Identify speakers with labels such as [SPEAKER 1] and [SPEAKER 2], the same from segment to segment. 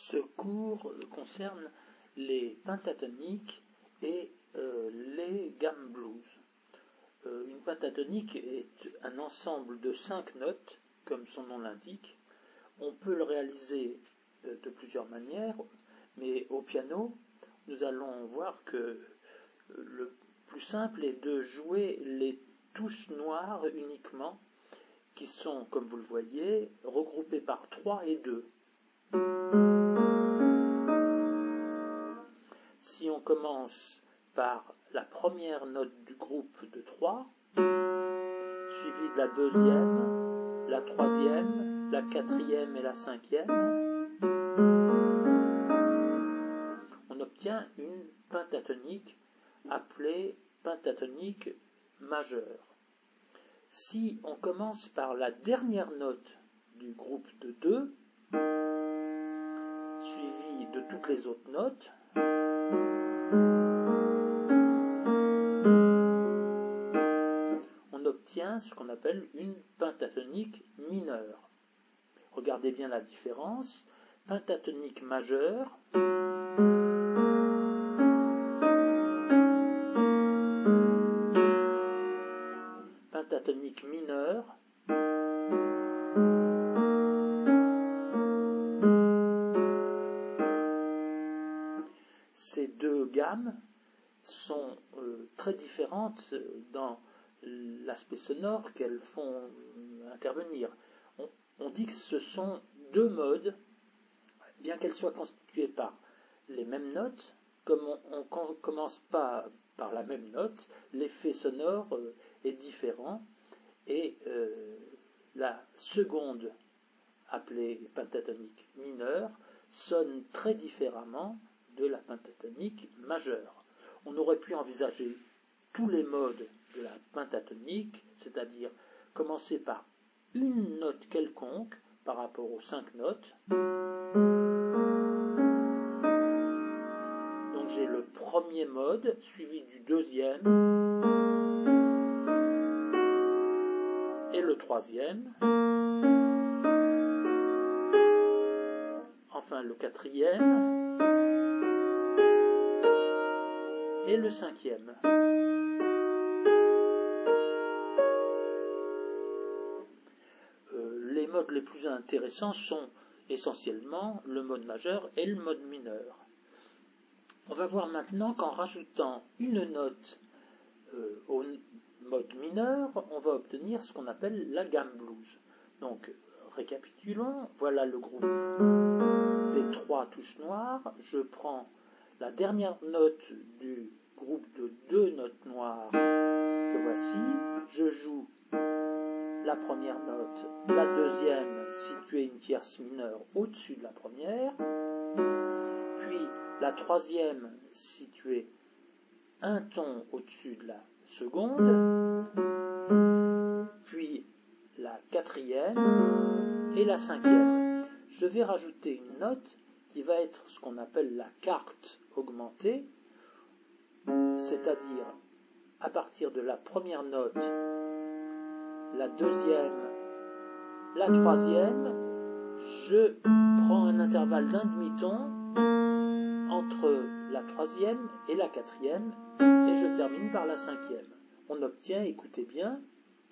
[SPEAKER 1] Ce cours concerne les pentatoniques et les gammes blues. Une pentatonique est un ensemble de 5 notes, comme son nom l'indique. On peut le réaliser de plusieurs manières, mais au piano, nous allons voir que le plus simple est de jouer les touches noires uniquement, qui sont, comme vous le voyez, regroupées par 3 et 2. Si on commence par la première note du groupe de 3, suivie de la deuxième, la troisième, la quatrième et la cinquième, on obtient une pentatonique appelée pentatonique majeure. Si on commence par la dernière note du groupe de 2, suivie de toutes les autres notes, on obtient ce qu'on appelle une pentatonique mineure. Regardez bien la différence. Pentatonique majeure, pentatonique mineure, ces deux gammes sont très différentes dans l'aspect sonore qu'elles font intervenir. On dit que ce sont deux modes, bien qu'elles soient constituées par les mêmes notes. Comme on ne commence pas par la même note, l'effet sonore est différent, et la seconde, appelée pentatonique mineure, sonne très différemment de la pentatonique majeure. On aurait pu envisager tous les modes de la pentatonique, c'est-à-dire commencer par une note quelconque par rapport aux 5 notes. Donc j'ai le premier mode suivi du deuxième et le troisième, enfin le quatrième et le cinquième. Les modes les plus intéressants sont essentiellement le mode majeur et le mode mineur. On va voir maintenant qu'en rajoutant une note au mode mineur, on va obtenir ce qu'on appelle la gamme blues. Donc, récapitulons, voilà le groupe des 3 touches noires. Je prends la dernière note du groupe de 2 notes noires que voici. Je joue la première note, la deuxième située une tierce mineure au-dessus de la première, puis la troisième située un ton au-dessus de la seconde, puis la quatrième et la cinquième. Je vais rajouter une note qui va être ce qu'on appelle la quarte augmentée, c'est-à-dire à partir de la première note, la deuxième, la troisième, je prends un intervalle d'un demi-ton entre la troisième et la quatrième, et je termine par la cinquième. On obtient, écoutez bien,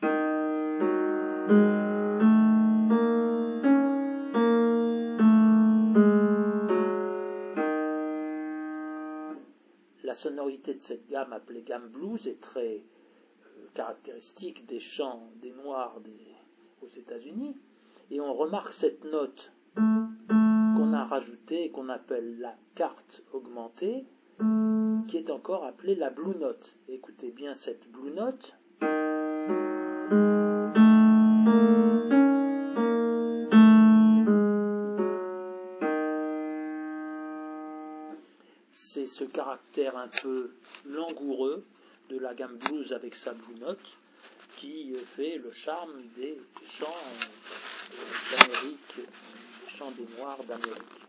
[SPEAKER 1] la sonorité de cette gamme appelée gamme blues est très caractéristique des chants des Noirs aux États-Unis, et on remarque cette note qu'on a rajoutée et qu'on appelle la quarte augmentée, qui est encore appelée la blue note. Écoutez bien cette blue note. C'est ce caractère un peu langoureux de la gamme blues avec sa blue note qui fait le charme des chants d'Amérique, des chants des Noirs d'Amérique.